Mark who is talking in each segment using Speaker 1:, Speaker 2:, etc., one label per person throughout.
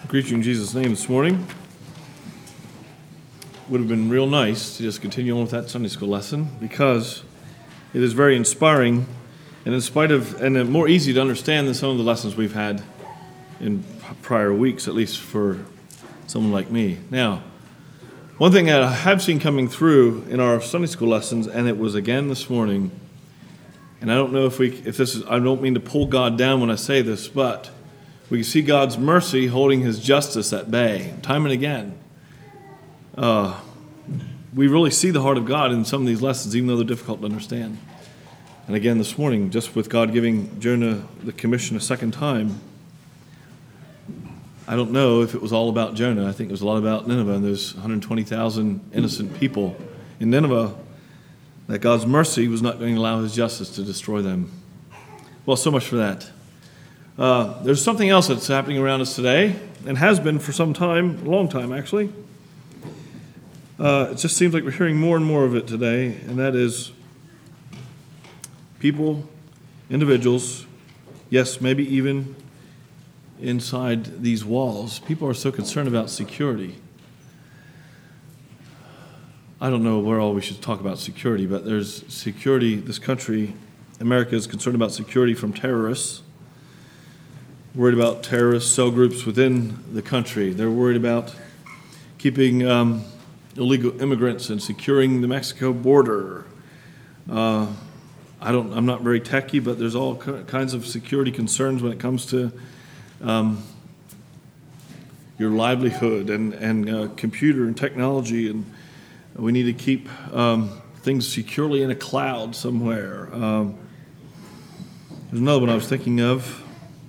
Speaker 1: I greet you in Jesus' name this morning. Would have been real nice to just continue on with that Sunday school lesson because it is very inspiring and more easy to understand than some of the lessons we've had in prior weeks, at least for someone like me. Now, one thing that I have seen coming through in our Sunday school lessons, and it was again this morning, and I don't know I don't mean to pull God down when I say this, but we can see God's mercy holding his justice at bay time and again. We really see the heart of God in some of these lessons, even though they're difficult to understand. And again this morning, just with God giving Jonah the commission a second time, I don't know if it was all about Jonah. I think it was a lot about Nineveh and those 120,000 innocent people in Nineveh, that God's mercy was not going to allow his justice to destroy them. Well, so much for that. There's something else that's happening around us today, and has been for some time, a long time actually. It just seems like we're hearing more and more of it today, and that is people, individuals, yes, maybe even inside these walls, people are so concerned about security. I don't know where all we should talk about security, but there's security. This country, America, is concerned about security from terrorists. Worried about terrorist cell groups within the country. They're worried about keeping illegal immigrants and securing the Mexico border. I'm not very techy, but there's all kinds of security concerns when it comes to your livelihood and computer and technology, and we need to keep things securely in a cloud somewhere. There's another one I was thinking of.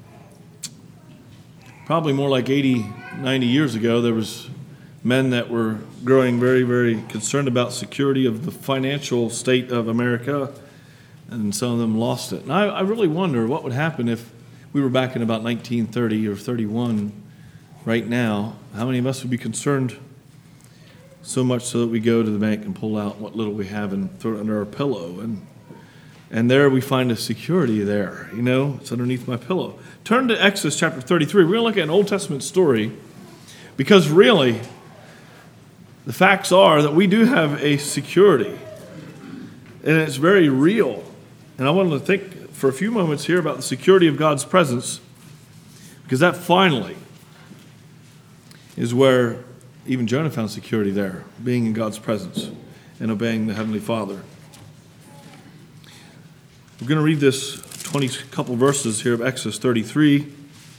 Speaker 1: Probably more like 80, 90 years ago, there was men that were growing very, very concerned about security of the financial state of America, and some of them lost it. And I really wonder what would happen if we were back in about 1930 or 31 right now. How many of us would be concerned so much so that we go to the bank and pull out what little we have and throw it under our pillow? And there we find a security there, it's underneath my pillow. Turn to Exodus chapter 33. We're going to look at an Old Testament story because really the facts are that we do have a security, and it's very real. And I wanted to think for a few moments here about the security of God's presence, because that finally is where even Jonah found security there, being in God's presence and obeying the Heavenly Father. We're going to read this couple verses here of Exodus 33.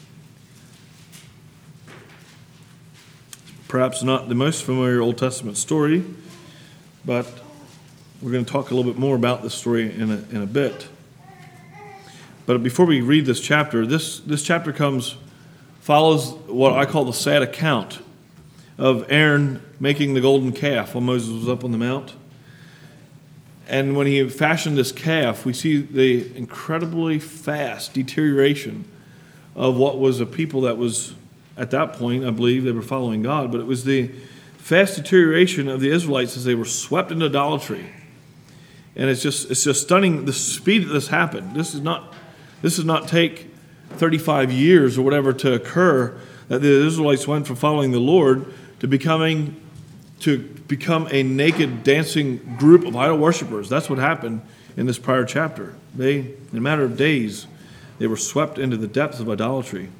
Speaker 1: Perhaps not the most familiar Old Testament story, but we're going to talk a little bit more about this story in a bit. But before we read this chapter, this chapter follows what I call the sad account of Aaron making the golden calf while Moses was up on the mount. And when he fashioned this calf, we see the incredibly fast deterioration of what was a people that was, at that point, I believe they were following God, but it was the fast deterioration of the Israelites as they were swept into idolatry. And it's just stunning the speed that this happened. This does not take 35 years or whatever to occur, that the Israelites went from following the Lord to become a naked dancing group of idol worshipers. That's what happened in this prior chapter. In a matter of days, they were swept into the depths of idolatry.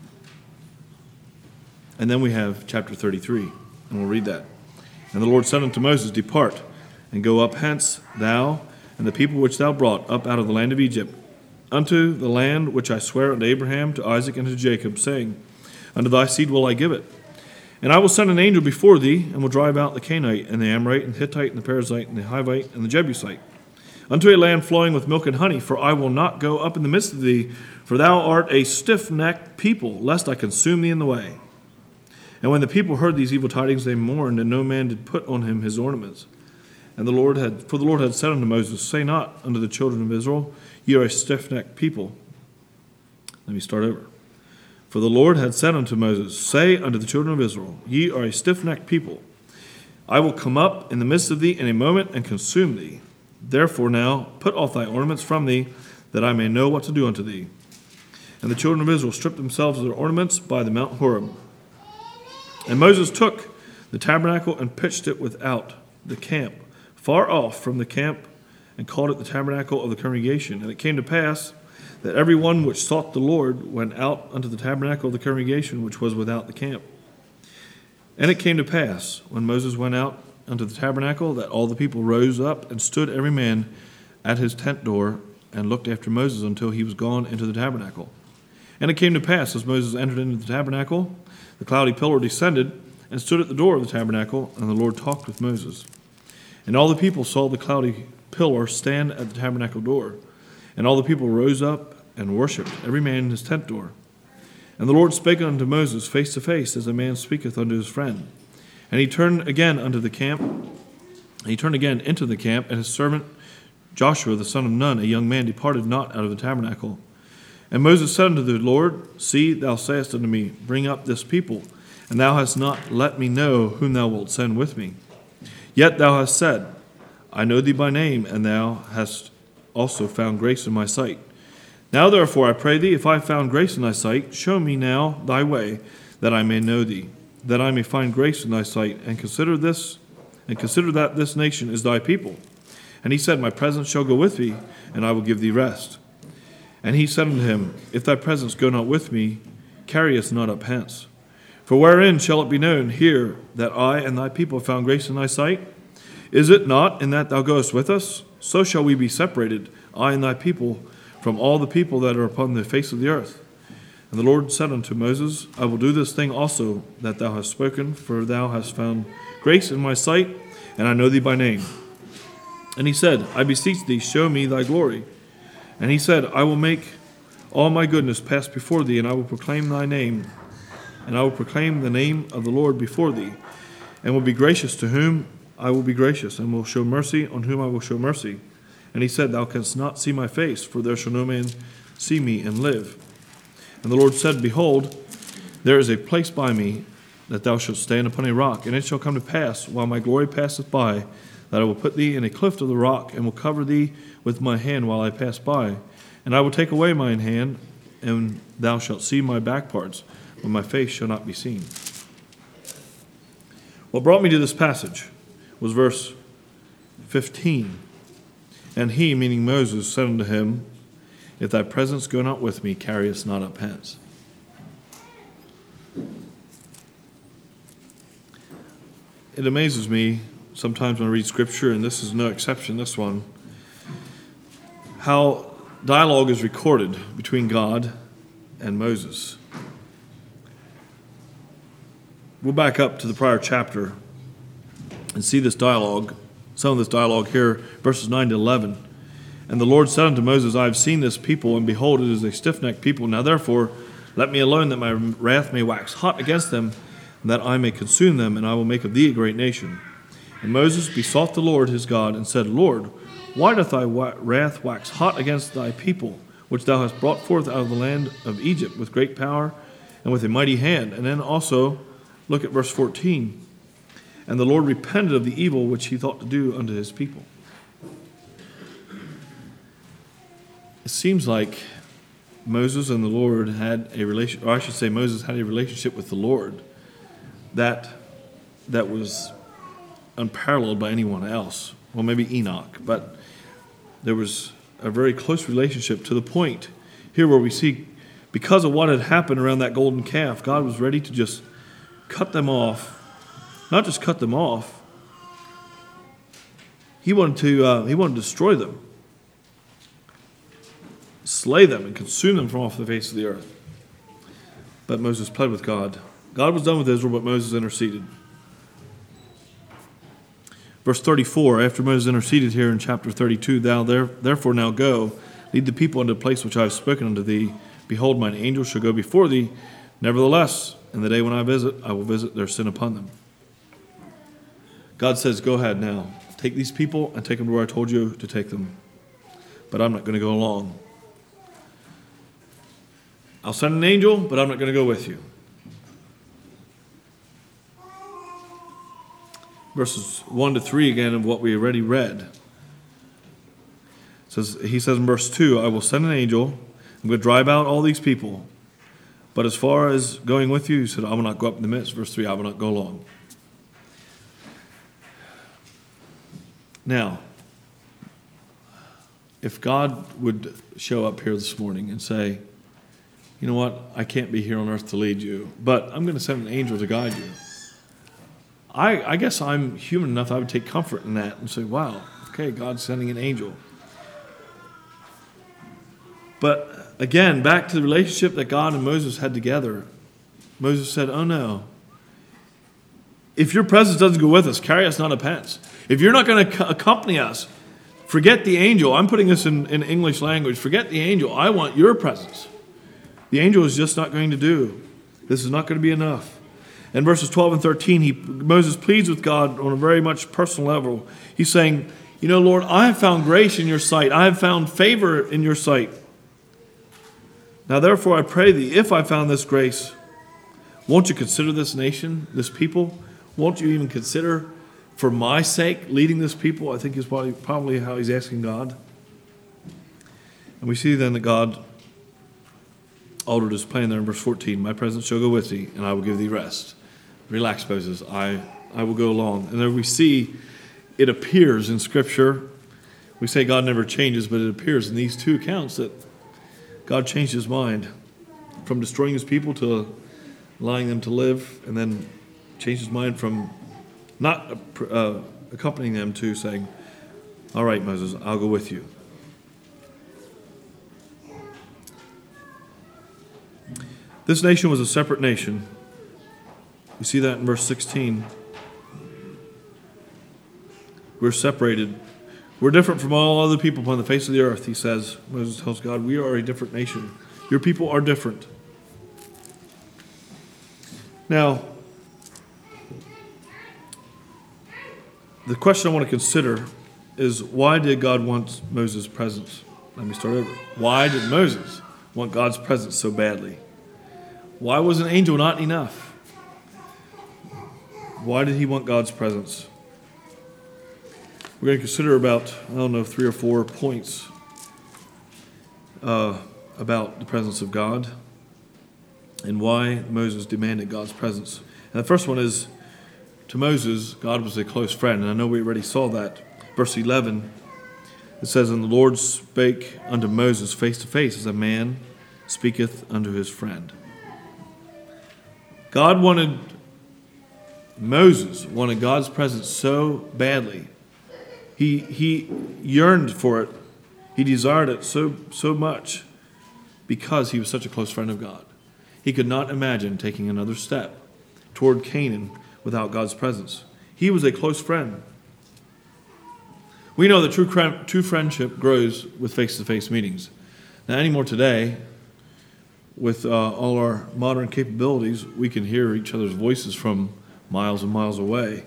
Speaker 1: And then we have chapter 33, and we'll read that. And the Lord said unto Moses, Depart, and go up hence, thou and the people which thou brought up out of the land of Egypt, unto the land which I swear unto Abraham, to Isaac, and to Jacob, saying, Unto thy seed will I give it. And I will send an angel before thee, and will drive out the Canaanite, and the Amorite, and the Hittite, and the Perizzite, and the Hivite, and the Jebusite, unto a land flowing with milk and honey, for I will not go up in the midst of thee, for thou art a stiff-necked people, lest I consume thee in the way. And when the people heard these evil tidings, they mourned, and no man did put on him his ornaments. And the Lord had said unto Moses, Say not unto the children of Israel, Ye are a stiff-necked people. Let me start over. For the Lord had said unto Moses, Say unto the children of Israel, Ye are a stiff-necked people. I will come up in the midst of thee in a moment and consume thee. Therefore now put off thy ornaments from thee, that I may know what to do unto thee. And the children of Israel stripped themselves of their ornaments by the Mount Horeb. And Moses took the tabernacle and pitched it without the camp, far off from the camp, and called it the tabernacle of the congregation. And it came to pass that every one which sought the Lord went out unto the tabernacle of the congregation, which was without the camp. And it came to pass, when Moses went out unto the tabernacle, that all the people rose up and stood every man at his tent door, and looked after Moses until he was gone into the tabernacle. And it came to pass, as Moses entered into the tabernacle, the cloudy pillar descended and stood at the door of the tabernacle, and the Lord talked with Moses. And all the people saw the cloudy pillar stand at the tabernacle door. And all the people rose up and worshipped, every man in his tent door. And the Lord spake unto Moses face to face, as a man speaketh unto his friend. And he turned again into the camp, and his servant Joshua the son of Nun, a young man, departed not out of the tabernacle. And Moses said unto the Lord, See, thou sayest unto me, Bring up this people, and thou hast not let me know whom thou wilt send with me. Yet thou hast said, I know thee by name, and thou hast also found grace in my sight. Now therefore I pray thee, if I have found grace in thy sight, show me now thy way, that I may know thee, that I may find grace in thy sight, and consider that this nation is thy people. And he said, My presence shall go with thee, and I will give thee rest. And he said unto him, If thy presence go not with me, carry us not up hence. For wherein shall it be known here that I and thy people have found grace in thy sight? Is it not in that thou goest with us? So shall we be separated, I and thy people, from all the people that are upon the face of the earth. And the Lord said unto Moses, I will do this thing also that thou hast spoken, for thou hast found grace in my sight, and I know thee by name. And he said, I beseech thee, show me thy glory. And he said, I will make all my goodness pass before thee, and I will proclaim thy name, and I will proclaim the name of the Lord before thee, and will be gracious to whom I will be gracious, and will show mercy on whom I will show mercy. And he said, Thou canst not see my face, for there shall no man see me and live. And the Lord said, Behold, there is a place by me, that thou shalt stand upon a rock, and it shall come to pass, while my glory passeth by, that I will put thee in a cleft of the rock, and will cover thee with my hand while I pass by. And I will take away mine hand, and thou shalt see my back parts, but my face shall not be seen. What brought me to this passage was verse 15. And he, meaning Moses, said unto him, If thy presence go not with me, carry us not up hence. It amazes me sometimes when I read Scripture, and this is no exception, this one, how dialogue is recorded between God and Moses. We'll back up to the prior chapter and see this dialogue, some of this dialogue here, verses 9 to 11. And the Lord said unto Moses, I have seen this people, and behold, it is a stiff-necked people. Now therefore, let me alone, that my wrath may wax hot against them, and that I may consume them, and I will make of thee a great nation. And Moses besought the Lord his God, and said, Lord, why doth thy wrath wax hot against thy people, which thou hast brought forth out of the land of Egypt with great power and with a mighty hand? And then also, look at verse 14. And the Lord repented of the evil which he thought to do unto his people. It seems like Moses and the Lord had a relationship, or I should say Moses had a relationship with the Lord that was unparalleled by anyone else. Well, maybe Enoch, but there was a very close relationship, to the point here where we see, because of what had happened around that golden calf, God was ready to just cut them off. Not just cut them off. He wanted to destroy them, slay them, and consume them from off the face of the earth. But Moses pled with God. God was done with Israel, but Moses interceded. Verse 34, after Moses interceded here in chapter 32, Thou therefore now go, lead the people unto the place which I have spoken unto thee. Behold, mine angel shall go before thee. Nevertheless, in the day when I will visit their sin upon them. God says, go ahead now. Take these people and take them to where I told you to take them. But I'm not going to go along. I'll send an angel, but I'm not going to go with you. Verses 1 to 3 again of what we already read. He says in verse 2, I will send an angel. I'm going to drive out all these people. But as far as going with you, he said, I will not go up in the midst. Verse 3, I will not go along. Now, if God would show up here this morning and say, you know what, I can't be here on earth to lead you, but I'm going to send an angel to guide you. I guess I'm human enough I would take comfort in that and say, wow, okay, God's sending an angel. But again, back to the relationship that God and Moses had together. Moses said, oh no, if your presence doesn't go with us, carry us not a pence. If you're not going to accompany us, forget the angel. I'm putting this in English language. Forget the angel. I want your presence. The angel is just not going to do. This is not going to be enough. In verses 12 and 13, Moses pleads with God on a very much personal level. He's saying, you know, Lord, I have found grace in your sight. I have found favor in your sight. Now, therefore, I pray thee, if I found this grace, won't you consider this nation, this people? Won't you even consider, for my sake, leading this people? I think is probably how he's asking God. And we see then that God altered his plan there in verse 14. My presence shall go with thee, and I will give thee rest. Relax, Moses. I will go along. And there we see it appears in Scripture. We say God never changes, but it appears in these two accounts that God changed his mind from destroying his people to allowing them to live, and then changed his mind from not accompanying them to saying, all right, Moses, I'll go with you. This nation was a separate nation. We see that in verse 16. We're separated. We're different from all other people upon the face of the earth, he says. Moses tells God, we are a different nation. Your people are different. Now, the question I want to consider is, why did God want Moses' presence? Let me start over. Why did Moses want God's presence so badly? Why was an angel not enough? Why did he want God's presence? We're going to consider about, 3 or 4 points about the presence of God and why Moses demanded God's presence. And the first one is, to Moses, God was a close friend. And I know we already saw that. Verse 11, it says, and the Lord spake unto Moses face to face, as a man speaketh unto his friend. Moses wanted God's presence so badly. He yearned for it. He desired it so much because he was such a close friend of God. He could not imagine taking another step toward Canaan without God's presence. He was a close friend. We know that true friendship grows with face-to-face meetings. Now, anymore today, with all our modern capabilities, we can hear each other's voices from miles and miles away.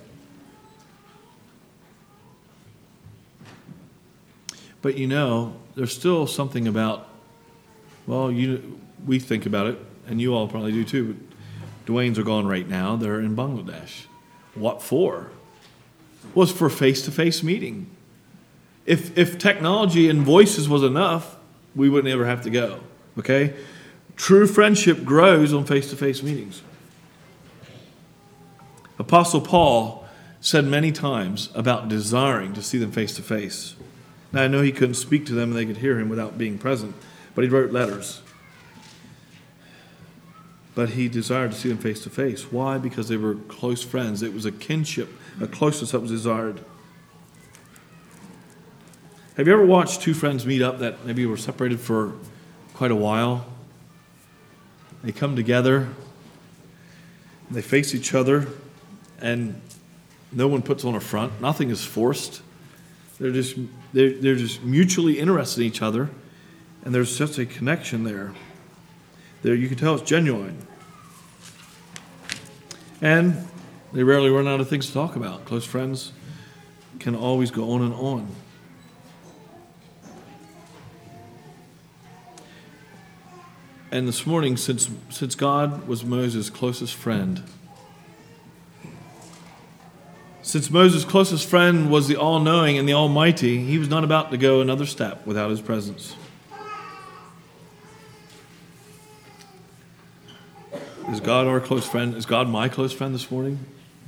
Speaker 1: But there's still something about, we think about it, and you all probably do too. Dwayne's are gone right now. They're in Bangladesh. What for? Well, it's for face-to-face meeting. If technology and voices was enough, we wouldn't ever have to go. Okay? True friendship grows on face-to-face meetings. Apostle Paul said many times about desiring to see them face-to-face. Now, I know he couldn't speak to them and they could hear him without being present, but he wrote letters. But he desired to see them face-to-face. Why? Because they were close friends. It was a kinship, a closeness that was desired. Have you ever watched two friends meet up that maybe were separated for quite a while? They come together, they face each other, and no one puts on a front. Nothing is forced. They're just mutually interested in each other, and there's such a connection there. There, you can tell it's genuine. And they rarely run out of things to talk about. Close friends can always go on and on. And this morning, since God was Moses' closest friend, since Moses' closest friend was the all-knowing and the almighty, he was not about to go another step without his presence. Is God our close friend? Is God my close friend this morning?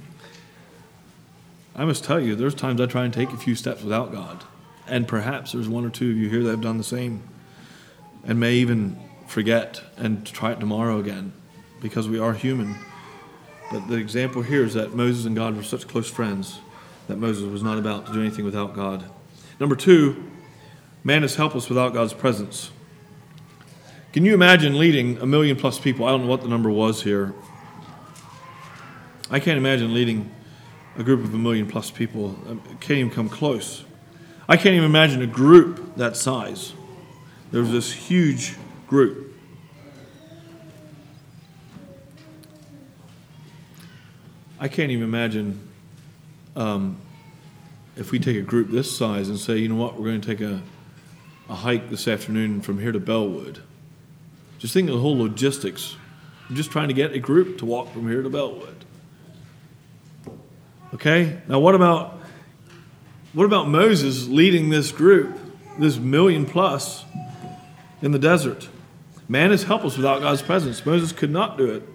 Speaker 1: I must tell you, there's times I try and take a few steps without God. And perhaps there's one or two of you here that have done the same and may even forget and try it tomorrow again because we are human. But the example here is that Moses and God were such close friends that Moses was not about to do anything without God. Number 2, man is helpless without God's presence. Can you imagine leading 1 million plus people? I don't know what the number was here. I can't imagine leading a group of 1 million plus people. I can't even come close. I can't even imagine a group that size. There was this huge group. I can't even imagine if we take a group this size and say, you know what, we're going to take a hike this afternoon from here to Bellwood. Just think of the whole logistics. I'm just trying to get a group to walk from here to Bellwood. Okay? Now what about Moses leading this group, this 1 million plus, in the desert? Man is helpless without God's presence. Moses could not do it.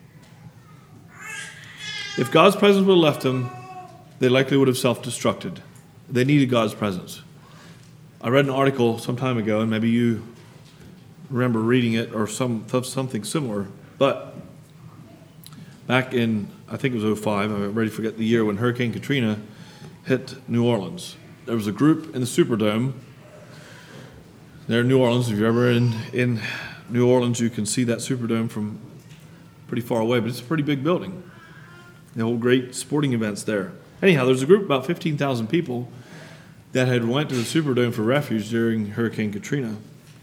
Speaker 1: If God's presence would have left him, they likely would have self-destructed. They needed God's presence. I read an article some time ago, and maybe you remember reading it or something similar, but back in, I think it was 2005, I'm ready to forget the year, when Hurricane Katrina hit New Orleans. There was a group in the Superdome there in New Orleans. If you're ever in New Orleans, you can see that Superdome from pretty far away, but it's a pretty big building. They hold great sporting events there. Anyhow, there's a group of about 15,000 people that had went to the Superdome for refuge during Hurricane Katrina.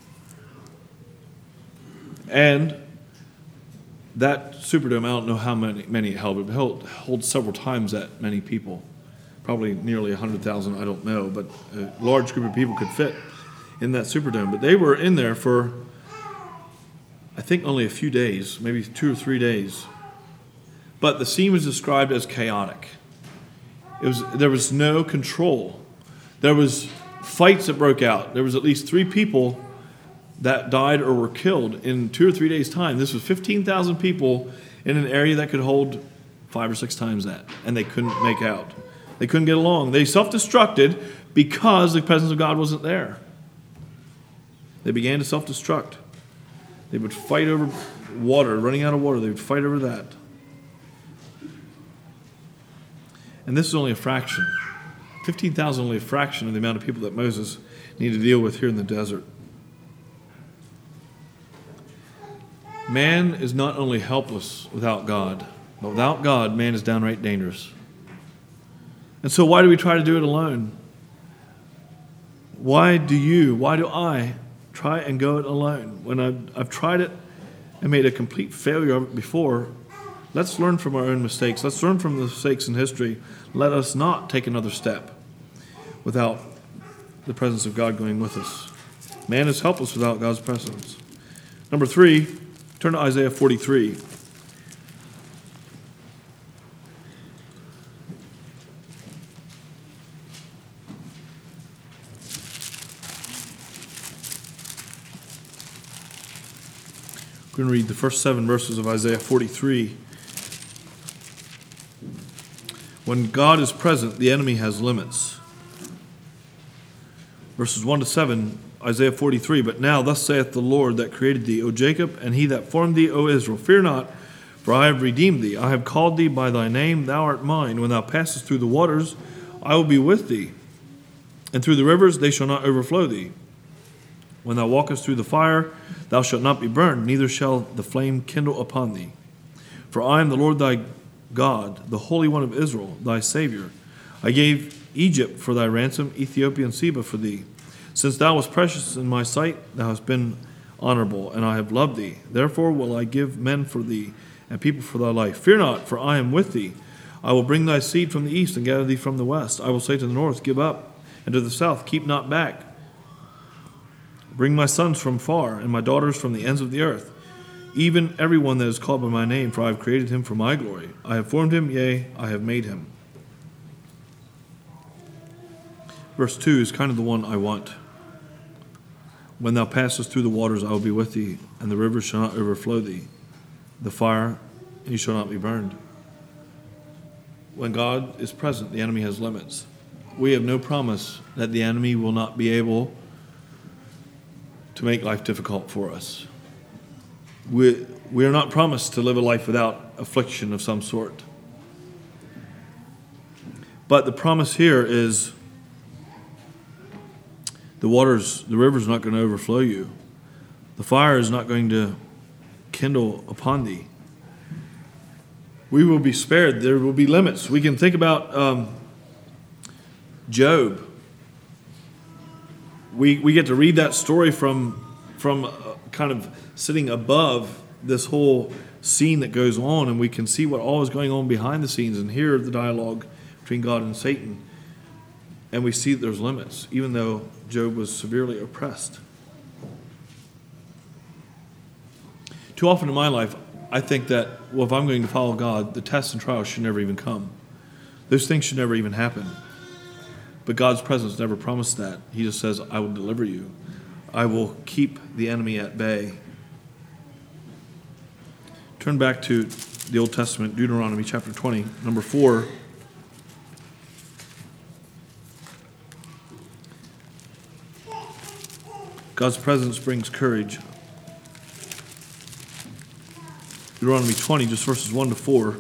Speaker 1: And that Superdome, I don't know how many it held, but it holds several times that many people. Probably nearly 100,000, I don't know, but a large group of people could fit in that Superdome. But they were in there for, I think, only a few days, maybe 2 or 3 days. But the scene was described as chaotic. There was no control. There was fights that broke out. There was at least 3 people that died or were killed in 2 or 3 days' time. This was 15,000 people in an area that could hold 5 or 6 times that, and they couldn't make out. They couldn't get along. They self-destructed because the presence of God wasn't there. They began to self-destruct. They would fight over water, running out of water. They would fight over that. And this is only a fraction. 15,000 only a fraction of the amount of people that Moses needed to deal with here in the desert. Man is not only helpless without God, but without God, man is downright dangerous. And so why do we try to do it alone? Why do I try and go it alone? When I've tried it and made a complete failure of it before, let's learn from our own mistakes. Let's learn from the mistakes in history. Let us not take another step without the presence of God going with us. Man is helpless without God's presence. Number 3, turn to Isaiah 43. We're going to read the first 7 verses of Isaiah 43. When God is present, the enemy has limits. Verses 1 to 7, Isaiah 43. But now, thus saith the Lord that created thee, O Jacob, and he that formed thee, O Israel. Fear not, for I have redeemed thee. I have called thee by thy name, thou art mine. When thou passest through the waters, I will be with thee. And through the rivers, they shall not overflow thee. When thou walkest through the fire, thou shalt not be burned, neither shall the flame kindle upon thee. For I am the Lord thy God, the Holy One of Israel, thy Savior. I gave Egypt for thy ransom, Ethiopia and Seba for thee. Since thou wast precious in my sight, thou hast been honorable, and I have loved thee. Therefore will I give men for thee, and people for thy life. Fear not, for I am with thee. I will bring thy seed from the east, and gather thee from the west. I will say to the north, give up, and to the south, keep not back. Bring my sons from far, and my daughters from the ends of the earth. Even everyone that is called by my name, for I have created him for my glory. I have formed him, yea, I have made him. Verse 2 is kind of the one I want. When thou passest through the waters, I will be with thee, and the rivers shall not overflow thee. the fire, and you shall not be burned. When God is present, the enemy has limits. We have no promise that the enemy will not be able to make life difficult for us. We are not promised to live a life without affliction of some sort. But the promise here is the river's not going to overflow you. The fire is not going to kindle upon thee. We will be spared. There will be limits. We can think about Job. We get to read that story from kind of sitting above this whole scene that goes on, and we can see what all is going on behind the scenes and hear the dialogue between God and Satan. And we see that there's limits, even though Job was severely oppressed. Too often in my life, I think that, well, if I'm going to follow God, the tests and trials should never even come. Those things should never even happen. But God's presence never promised that. He just says, I will deliver you. I will keep the enemy at bay. Turn back to the Old Testament, Deuteronomy chapter 20, number 4. God's presence brings courage. Deuteronomy 20, just verses 1 to 4.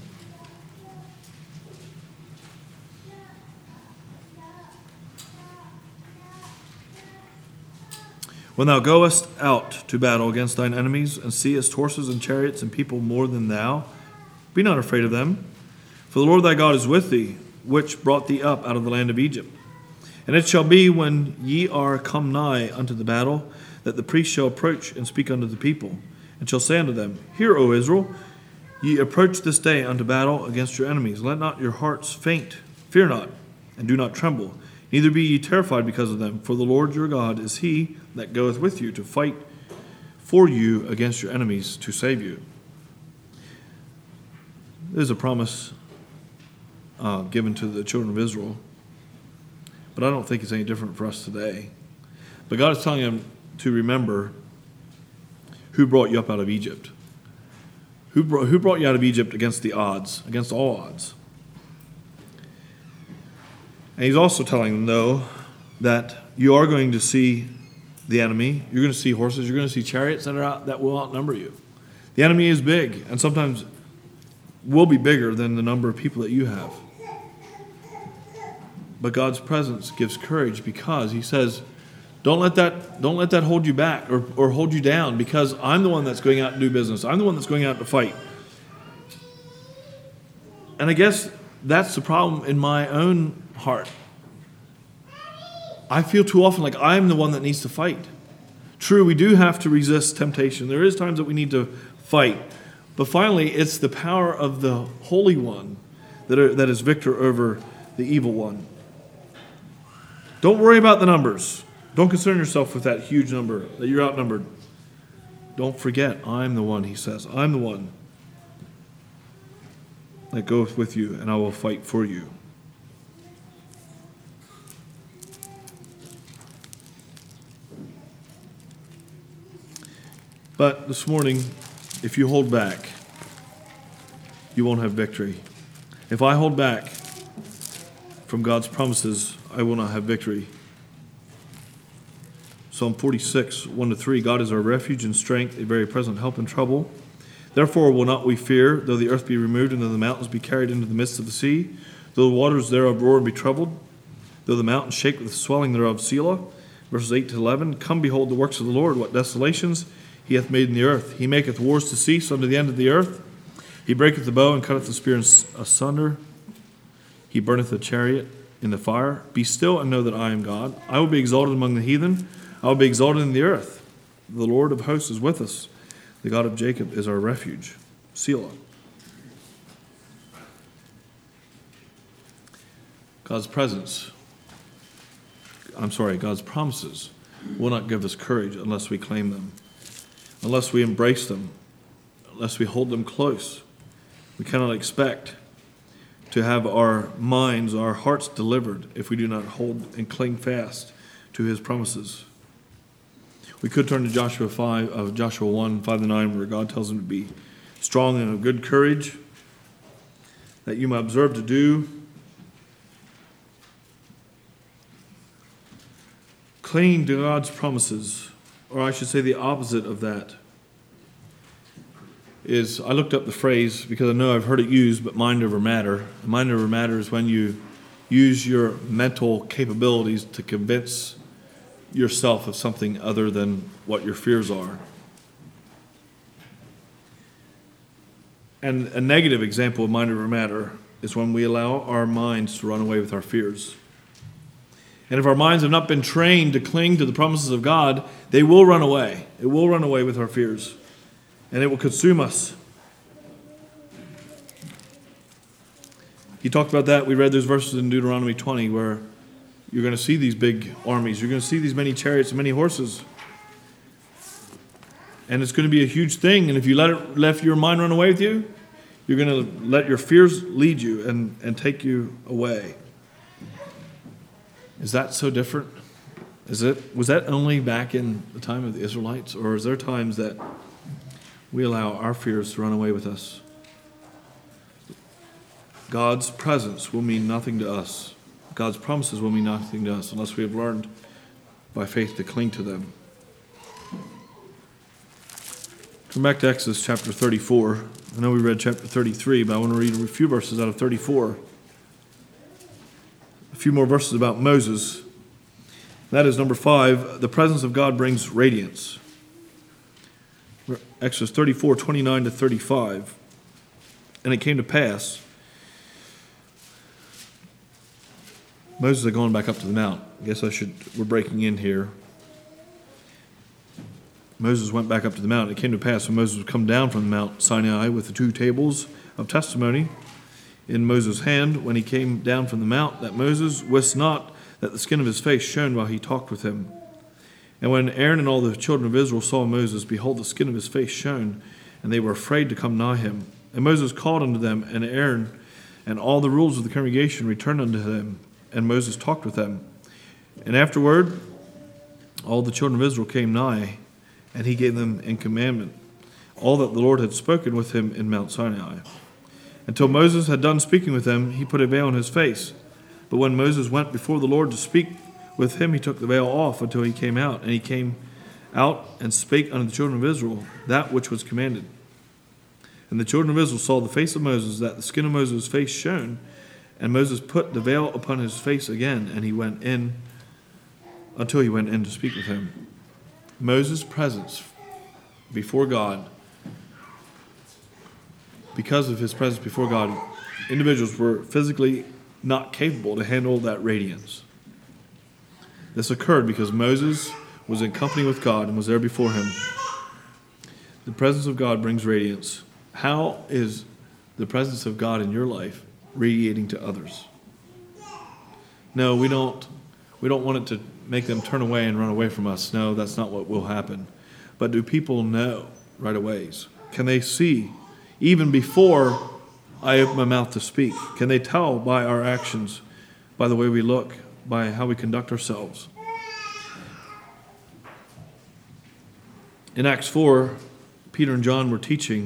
Speaker 1: When thou goest out to battle against thine enemies, and seest horses and chariots and people more than thou, be not afraid of them. For the Lord thy God is with thee, which brought thee up out of the land of Egypt. And it shall be, when ye are come nigh unto the battle, that the priest shall approach and speak unto the people, and shall say unto them, Hear, O Israel, ye approach this day unto battle against your enemies. Let not your hearts faint, fear not, and do not tremble. Neither be ye terrified because of them, for the Lord your God is he that goeth with you to fight for you against your enemies, to save you. There's a promise given to the children of Israel, but I don't think it's any different for us today. But God is telling them to remember who brought you up out of Egypt. Who brought you out of Egypt against the odds, against all odds. And he's also telling them, though, that you are going to see the enemy. You're going to see horses. You're going to see chariots that will outnumber you. The enemy is big, and sometimes will be bigger than the number of people that you have. But God's presence gives courage, because he says, don't let that hold you back or hold you down, because I'm the one that's going out to do business. I'm the one that's going out to fight. And I guess that's the problem in my own heart. I feel too often like I'm the one that needs to fight. True, we do have to resist temptation. There is times that we need to fight. But finally, it's the power of the Holy One that is victor over the evil one. Don't worry about the numbers. Don't concern yourself with that huge number, that you're outnumbered. Don't forget, I'm the one, he says. I'm the one that goeth with you, and I will fight for you. But this morning, if you hold back, you won't have victory. If I hold back from God's promises, I will not have victory. Psalm 46, 1-3, God is our refuge and strength, a very present help in trouble. Therefore will not we fear, though the earth be removed, and though the mountains be carried into the midst of the sea, though the waters thereof roar and be troubled, though the mountains shake with the swelling thereof. Selah. Verses 8-11, come behold the works of the Lord, what desolations he hath made in the earth. He maketh wars to cease unto the end of the earth. He breaketh the bow and cutteth the spear asunder. He burneth the chariot in the fire. Be still and know that I am God. I will be exalted among the heathen. I will be exalted in the earth. The Lord of hosts is with us. The God of Jacob is our refuge. Selah. God's promises will not give us courage unless we claim them, unless we embrace them, unless we hold them close. We cannot expect to have our minds, our hearts delivered if we do not hold and cling fast to his promises. We could turn to Joshua 1, 5-9, where God tells him to be strong and of good courage, that you may observe to do. Clinging to God's promises, or I should say the opposite of that, is, I looked up the phrase because I know I've heard it used, but mind over matter. Mind over matter is when you use your mental capabilities to convince yourself of something other than what your fears are. And a negative example of mind over matter is when we allow our minds to run away with our fears. And if our minds have not been trained to cling to the promises of God, they will run away. It will run away with our fears. And it will consume us. He talked about that. We read those verses in Deuteronomy 20 where you're going to see these big armies. You're going to see these many chariots and many horses. And it's going to be a huge thing. And if you let your mind run away with you, you're going to let your fears lead you and take you away. Is that so different? Was that only back in the time of the Israelites? Or is there times that we allow our fears to run away with us? God's presence will mean nothing to us. God's promises will mean nothing to us unless we have learned by faith to cling to them. Come back to Exodus chapter 34. I know we read chapter 33, but I want to read a few verses out of 34. A few more verses about Moses. That is number 5. The presence of God brings radiance. Exodus 34, 29 to 35. And it came to pass, Moses had gone back up to the mount. I guess we're breaking in here. Moses went back up to the mount. It came to pass when Moses would come down from the Mount Sinai with the 2 tables of testimony in Moses' hand, when he came down from the mount, that Moses wist not that the skin of his face shone while he talked with him. And when Aaron and all the children of Israel saw Moses, behold, the skin of his face shone, and they were afraid to come nigh him. And Moses called unto them, and Aaron and all the rulers of the congregation returned unto them, and Moses talked with them. And afterward, all the children of Israel came nigh, and he gave them in commandment all that the Lord had spoken with him in Mount Sinai. Until Moses had done speaking with them, he put a veil on his face. But when Moses went before the Lord to speak with him, he took the veil off until he came out. And he came out and spake unto the children of Israel that which was commanded. And the children of Israel saw the face of Moses, that the skin of Moses' face shone. And Moses put the veil upon his face again, and he went in until he went in to speak with him. Moses' presence before God, because of his presence before God, individuals were physically not capable to handle that radiance. This occurred because Moses was in company with God and was there before him. The presence of God brings radiance. How is the presence of God in your life radiating to others? No, we don't want it to make them turn away and run away from us. No, that's not what will happen. But do people know right away? Can they see even before I open my mouth to speak? Can they tell by our actions, by the way we look, by how we conduct ourselves? In Acts 4, Peter and John were teaching,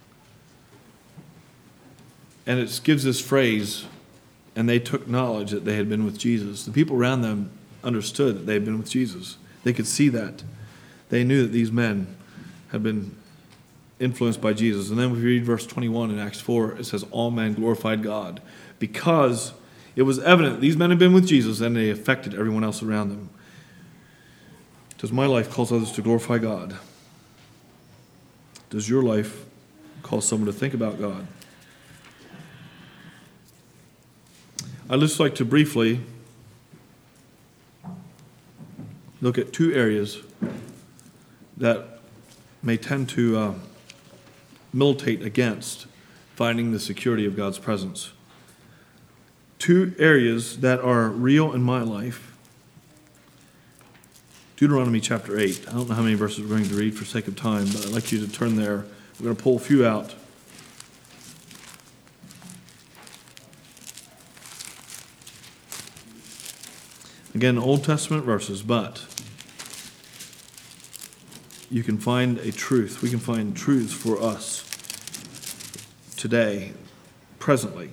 Speaker 1: and it gives this phrase, and they took knowledge that they had been with Jesus. The people around them understood that they had been with Jesus. They could see that. They knew that these men had been influenced by Jesus. And then we read verse 21 in Acts 4, it says, all men glorified God, because it was evident these men had been with Jesus and they affected everyone else around them. Does my life cause others to glorify God? Does your life cause someone to think about God? I'd just like to briefly look at 2 areas that may tend to militate against finding the security of God's presence. 2 areas that are real in my life. Deuteronomy chapter 8. I don't know how many verses we're going to read for sake of time, but I'd like you to turn there. We're going to pull a few out. Again, Old Testament verses, but you can find a truth. We can find truths for us today, presently.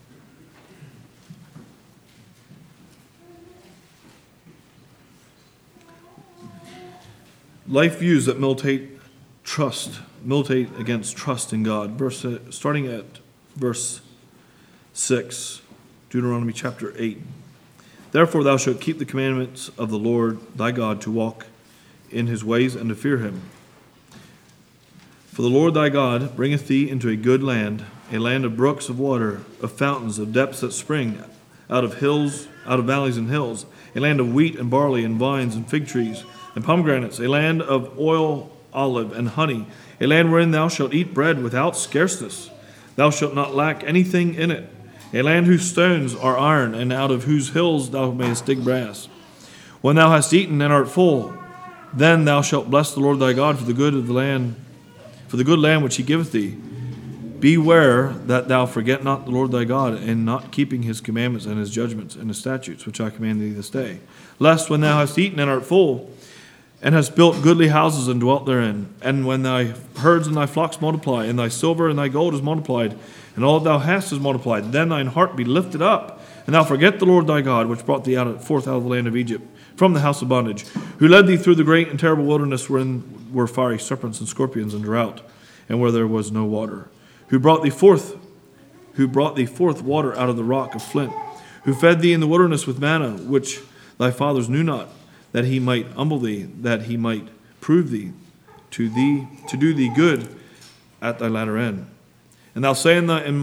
Speaker 1: Life views that militate against trust in God. Starting at verse 6, Deuteronomy chapter 8. Therefore thou shalt keep the commandments of the Lord thy God to walk in his ways and to fear him. For the Lord thy God bringeth thee into a good land, a land of brooks of water, of fountains, of depths that spring out of hills, out of valleys and hills, a land of wheat and barley and vines and fig trees and pomegranates, a land of oil, olive, and honey, a land wherein thou shalt eat bread without scarceness. Thou shalt not lack anything in it, a land whose stones are iron, and out of whose hills thou mayest dig brass. When thou hast eaten and art full, then thou shalt bless the Lord thy God for the good of the land, for the good land which he giveth thee. Beware that thou forget not the Lord thy God, in not keeping his commandments and his judgments and his statutes, which I command thee this day. Lest when thou hast eaten and art full, and hast built goodly houses and dwelt therein, and when thy herds and thy flocks multiply, and thy silver and thy gold is multiplied, and all that thou hast is multiplied, then thine heart be lifted up, and thou forget the Lord thy God, which brought thee forth out of the land of Egypt, from the house of bondage, who led thee through the great and terrible wilderness, wherein were fiery serpents and scorpions and drought, and where there was no water, who brought thee forth water out of the rock of flint, who fed thee in the wilderness with manna, which thy fathers knew not, that he might humble thee, that he might prove thee, to do thee good at thy latter end. And thou say in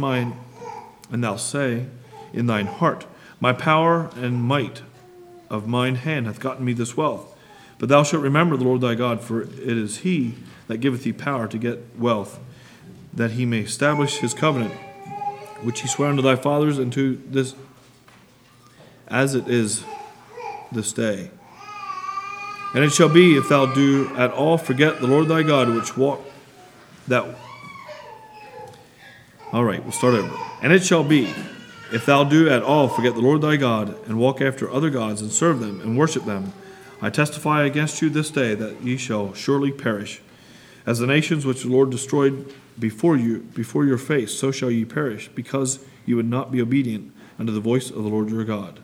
Speaker 1: thine heart, my power and might of mine hand hath gotten me this wealth. But thou shalt remember the Lord thy God, for it is he that giveth thee power to get wealth, that he may establish his covenant, which he sware unto thy fathers, and to this, as it is this day. And it shall be, if thou do at all forget the Lord thy God, we'll start over. And it shall be, if thou do at all forget the Lord thy God, and walk after other gods, and serve them, and worship them, I testify against you this day, that ye shall surely perish. As the nations which the Lord destroyed before your face, so shall ye perish, because you would not be obedient unto the voice of the Lord your God.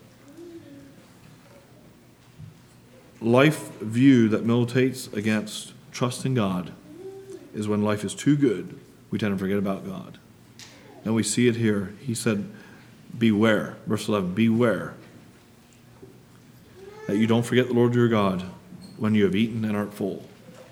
Speaker 1: Life view that militates against trust in God is when life is too good, we tend to forget about God. And we see it here. He said, beware. Verse 11, beware that you don't forget the Lord your God when you have eaten and art full.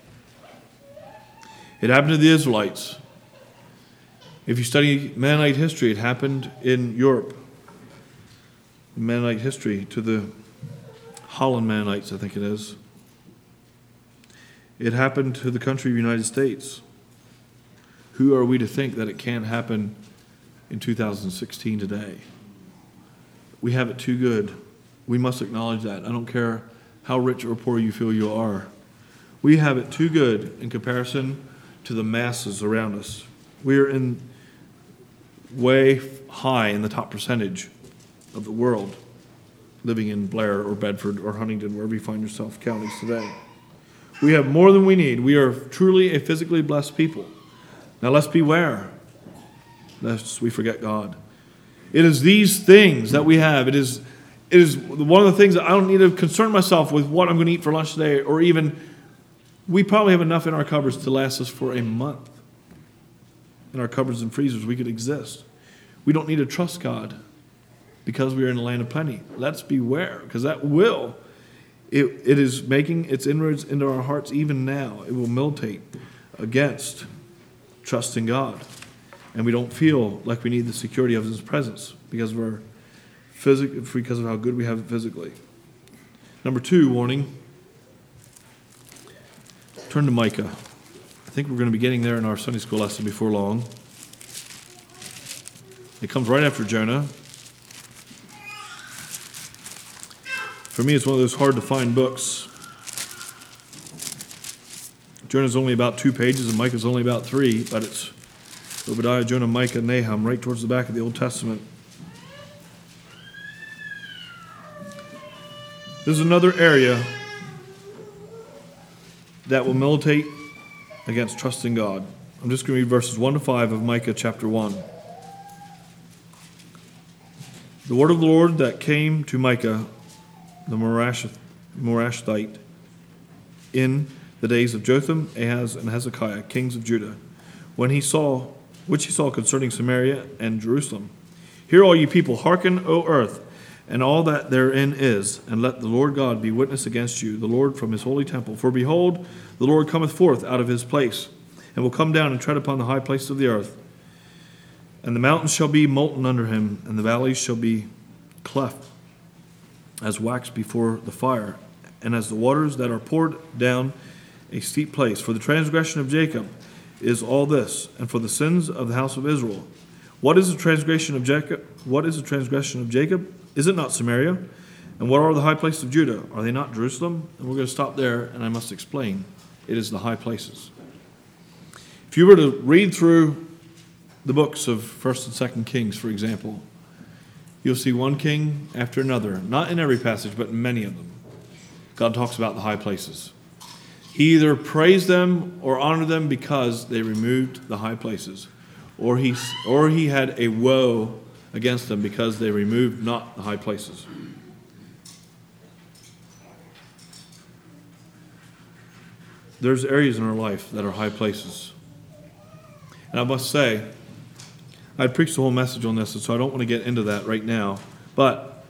Speaker 1: It happened to the Israelites. If you study Mennonite history, it happened in Europe. Mennonite history to the Holland Mennonites, I think it is. It happened to the country of the United States. Who are we to think that it can't happen in 2016 today? We have it too good. We must acknowledge that. I don't care how rich or poor you feel you are. We have it too good in comparison to the masses around us. We're in way high in the top percentage of the world, living in Blair or Bedford or Huntington, wherever you find yourself, counties today. We have more than we need. We are truly a physically blessed people. Now let's beware lest we forget God. It is these things that we have. It is one of the things that I don't need to concern myself with what I'm going to eat for lunch today, or even we probably have enough in our cupboards to last us for a month. In our cupboards and freezers, we could exist. We don't need to trust God because we are in the land of plenty. Let's beware, because that will. It is making its inroads into our hearts even now. It will militate against trusting God. And we don't feel like we need the security of His presence because of how good we have it physically. Number 2, warning. Turn to Micah. I think we're going to be getting there in our Sunday school lesson before long. It comes right after Jonah. For me, it's one of those hard-to-find books. Jonah's only about 2 pages, and Micah's only about 3, but it's Obadiah, Jonah, Micah, Nahum, right towards the back of the Old Testament. This is another area that will militate against trusting God. I'm just going to read verses 1 to 5 of Micah chapter 1. The word of the Lord that came to Micah, the Morashthite, in the days of Jotham, Ahaz, and Hezekiah, kings of Judah, which he saw concerning Samaria and Jerusalem. Hear, all you people, hearken, O earth, and all that therein is, and let the Lord God be witness against you, the Lord from his holy temple. For behold, the Lord cometh forth out of his place, and will come down and tread upon the high places of the earth. And the mountains shall be molten under him, and the valleys shall be cleft as wax before the fire, and as the waters that are poured down a steep place. For the transgression of Jacob is all this, and for the sins of the house of Israel. What is the transgression of Jacob? What is the transgression of Jacob? Is it not Samaria? And what are the high places of Judah? Are they not Jerusalem? And we're going to stop there, and I must explain. It is the high places. If you were to read through the books of 1st and 2nd Kings, for example, you'll see one king after another, not in every passage, but in many of them. God talks about the high places. He either praised them or honored them because they removed the high places, or he had a woe against them because they removed not the high places. There's areas in our life that are high places. And I must say, I preached the whole message on this, and so I don't want to get into that right now. But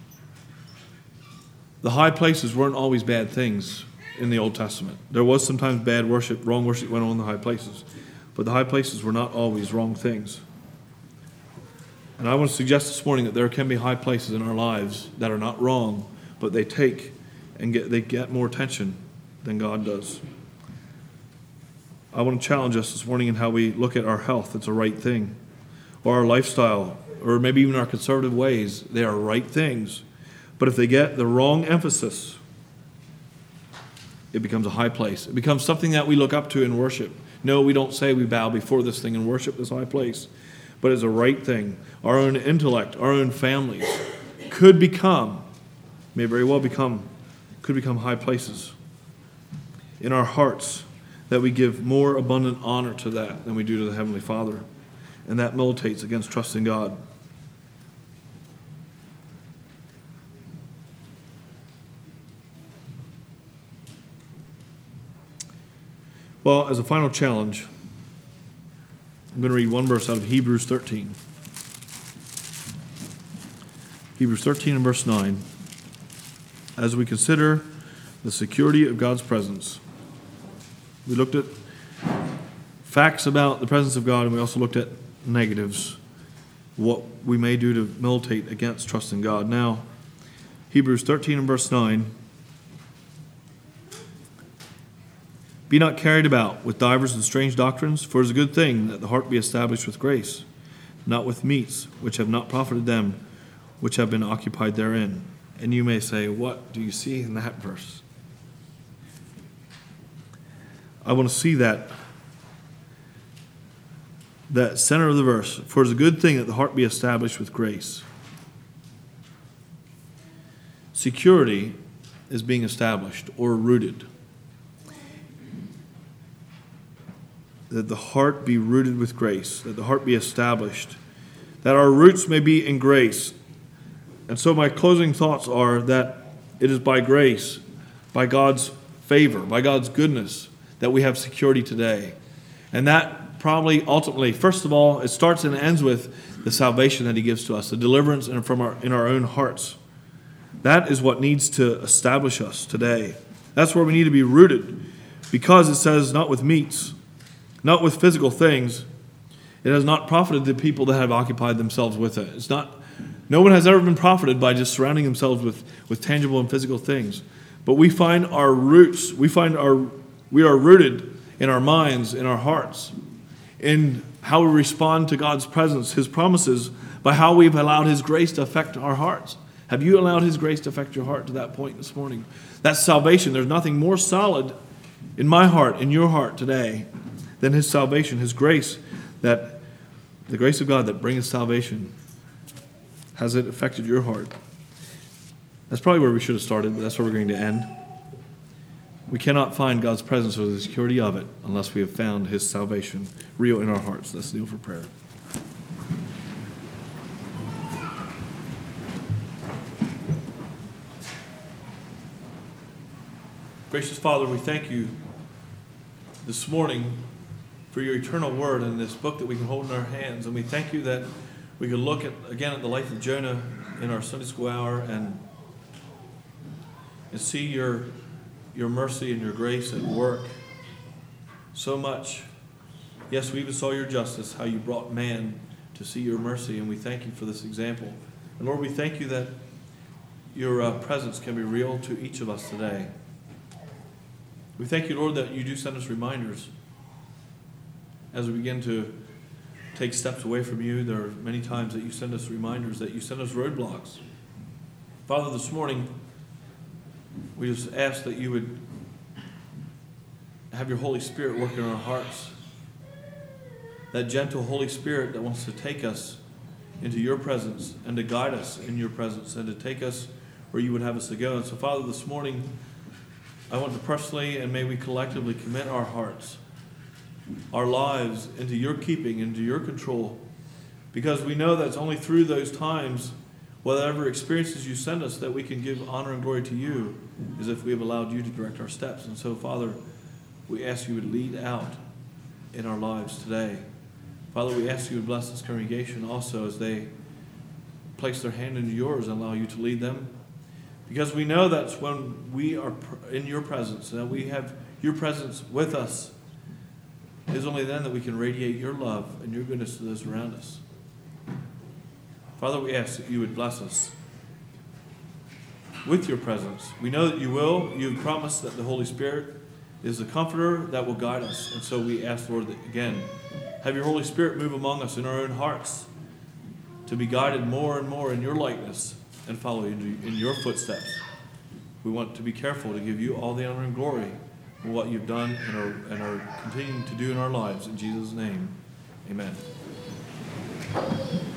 Speaker 1: the high places weren't always bad things in the Old Testament. There was sometimes bad worship, wrong worship went on in the high places. But the high places were not always wrong things. And I want to suggest this morning that there can be high places in our lives that are not wrong, but they take and get more attention than God does. I want to challenge us this morning in how we look at our health. It's a right thing. Or our lifestyle, or maybe even our conservative ways. They are right things. But if they get the wrong emphasis, it becomes a high place. It becomes something that we look up to in worship. No, we don't say we bow before this thing and worship this high place. But it's a right thing. Our own intellect, our own families could become high places in our hearts, that we give more abundant honor to that than we do to the Heavenly Father. And that militates against trusting God. Well, as a final challenge, I'm going to read one verse out of Hebrews 13. Hebrews 13 and verse 9. As we consider the security of God's presence, we looked at facts about the presence of God, and we also looked at negatives, what we may do to militate against trusting God. Now, Hebrews 13 and verse 9. Be not carried about with divers and strange doctrines, for it is a good thing that the heart be established with grace, not with meats, which have not profited them which have been occupied therein. And you may say, what do you see in that verse? I want to see that center of the verse. For it is a good thing that the heart be established with grace. Security is being established or rooted. That the heart be rooted with grace. That the heart be established. That our roots may be in grace. And so my closing thoughts are that it is by grace, by God's favor, by God's goodness, that we have security today. And that probably ultimately, first of all, it starts and ends with the salvation that he gives to us, the deliverance in our own hearts. That is what needs to establish us today. That's where we need to be rooted, because it says not with meats, not with physical things. It has not profited the people that have occupied themselves with it. No one has ever been profited by just surrounding themselves with tangible and physical things. But we find our roots, we are rooted in our minds, in our hearts, in how we respond to God's presence, his promises, by how we've allowed his grace to affect our hearts. Have you allowed his grace to affect your heart to that point this morning? That's salvation. There's nothing more solid in my heart, in your heart today, than his salvation, his grace, that the grace of God that brings salvation. Has it affected your heart? That's probably where we should have started, but that's where we're going to end. We cannot find God's presence or the security of it unless we have found his salvation real in our hearts. Let's kneel for prayer. Gracious Father, we thank you this morning for your eternal word and this book that we can hold in our hands. And we thank you that we can look again at the life of Jonah in our Sunday school hour and see your mercy and your grace at work so much. Yes, we even saw your justice, how you brought man to see your mercy, and we thank you for this example. And Lord, we thank you that your presence can be real to each of us today. We thank you, Lord, that you do send us reminders as we begin to take steps away from you. There are many times that you send us reminders, that you send us roadblocks. Father, this morning, we just ask that you would have your Holy Spirit work in our hearts. That gentle Holy Spirit that wants to take us into your presence and to guide us in your presence and to take us where you would have us to go. And so, Father, this morning, I want to personally and may we collectively commit our hearts, our lives into your keeping, into your control, because we know that it's only through those times, whatever experiences you send us, that we can give honor and glory to you, as if we have allowed you to direct our steps. And so, Father, we ask you would lead out in our lives today. Father, we ask you would bless this congregation also as they place their hand into yours and allow you to lead them. Because we know that's when we are in your presence, that we have your presence with us. It is only then that we can radiate your love and your goodness to those around us. Father, we ask that you would bless us with your presence. We know that you will. You've promised that the Holy Spirit is the comforter that will guide us. And so we ask, Lord, that again, have your Holy Spirit move among us in our own hearts to be guided more and more in your likeness and follow you in your footsteps. We want to be careful to give you all the honor and glory for what you've done and are continuing to do in our lives. In Jesus' name, amen.